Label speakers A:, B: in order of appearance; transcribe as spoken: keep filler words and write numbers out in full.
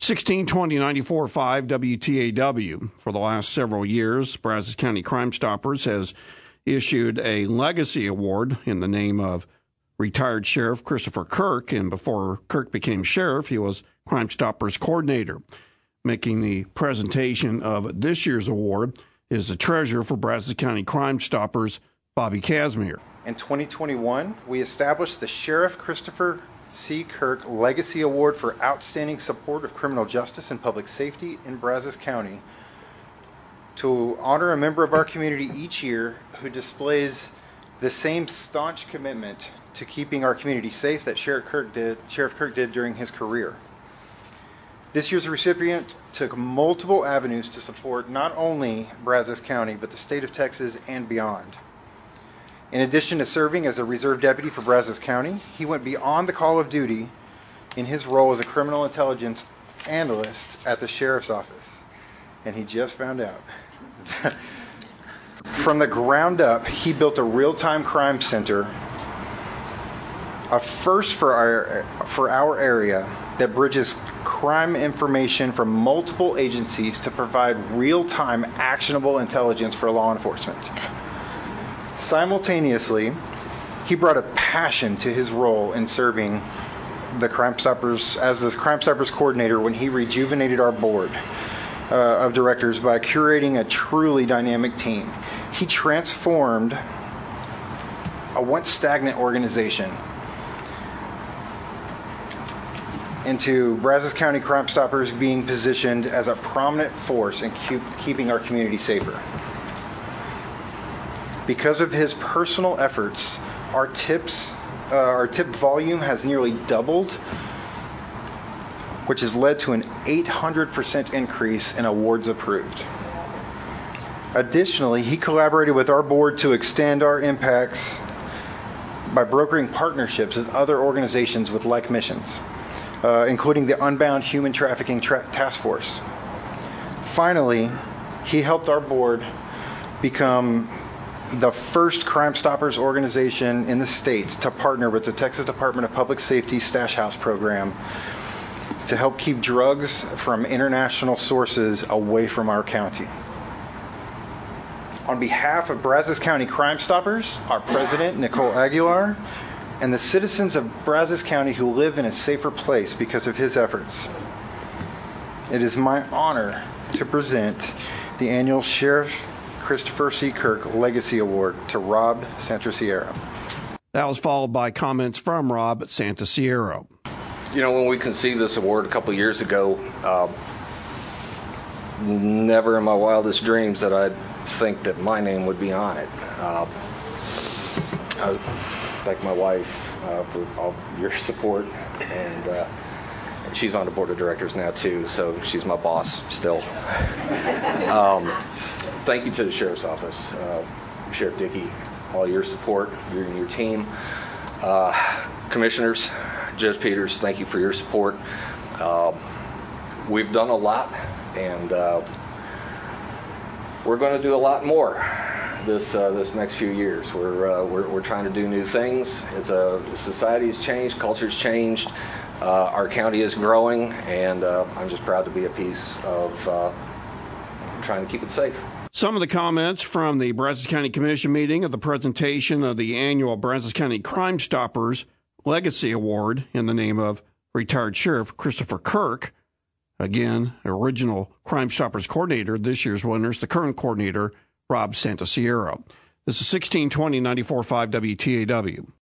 A: sixteen twenty ninety-four point five W T A W. For the last several years, Brazos County Crime Stoppers has issued a legacy award in the name of retired Sheriff Christopher Kirk, and before Kirk became sheriff, he was Crime Stoppers coordinator. Making the presentation of this year's award is the treasurer for Brazos County Crime Stoppers, Bobby Casimir.
B: In twenty twenty-one, we established the Sheriff Christopher C. Kirk Legacy Award for outstanding support of criminal justice and public safety in Brazos County to honor a member of our community each year who displays the same staunch commitment to keeping our community safe that Sheriff Kirk did, Sheriff Kirk did during his career. This year's recipient took multiple avenues to support not only Brazos County, but the state of Texas and beyond. In addition to serving as a reserve deputy for Brazos County, he went beyond the call of duty in his role as a criminal intelligence analyst at the sheriff's office. And he just found out. From the ground up, he built a real-time crime center, a first for our, for our area that bridges crime information from multiple agencies to provide real-time actionable intelligence for law enforcement. Simultaneously, he brought a passion to his role in serving the Crime Stoppers as the Crime Stoppers coordinator when he rejuvenated our board uh, of directors by curating a truly dynamic team. He transformed a once stagnant organization into Brazos County Crime Stoppers being positioned as a prominent force in keep, keeping our community safer. Because of his personal efforts, our tips, uh, our tip volume has nearly doubled, which has led to an eight hundred percent increase in awards approved. Additionally, he collaborated with our board to extend our impacts by brokering partnerships with other organizations with like missions, uh, including the Unbound Human Trafficking Tra- Task Force. Finally, he helped our board become the first Crime Stoppers organization in the state to partner with the Texas Department of Public Safety Stash House program to help keep drugs from international sources away from our county. On behalf of Brazos County Crime Stoppers, our president, Nicole Aguilar, and the citizens of Brazos County who live in a safer place because of his efforts, it is my honor to present the annual Sheriff Christopher C. Kirk Legacy Award to Rob Santasiero.
A: That was followed by comments from Rob Santasiero.
C: You know, when we conceived this award a couple of years ago, uh, never in my wildest dreams that I'd think that my name would be on it. Uh, I thank my wife uh, for all your support, and uh, she's on the board of directors now too, so she's my boss still. um, Thank you to the Sheriff's Office, uh, Sheriff Dickey, all your support, you and your team. Uh, commissioners, Judge Peters, thank you for your support. Uh, we've done a lot, and uh, we're going to do a lot more this uh, this next few years. We're, uh, we're we're trying to do new things. It's a society's changed, culture's changed. Uh, our county is growing, and uh, I'm just proud to be a piece of uh, trying to keep it safe.
A: Some of the comments from the Brazos County Commission meeting of the presentation of the annual Brazos County Crime Stoppers Legacy Award in the name of retired Sheriff Christopher Kirk. Again, original Crime Stoppers coordinator. This year's winner is the current coordinator, Rob Santasiero. This is sixteen twenty ninety-four point five W T A W.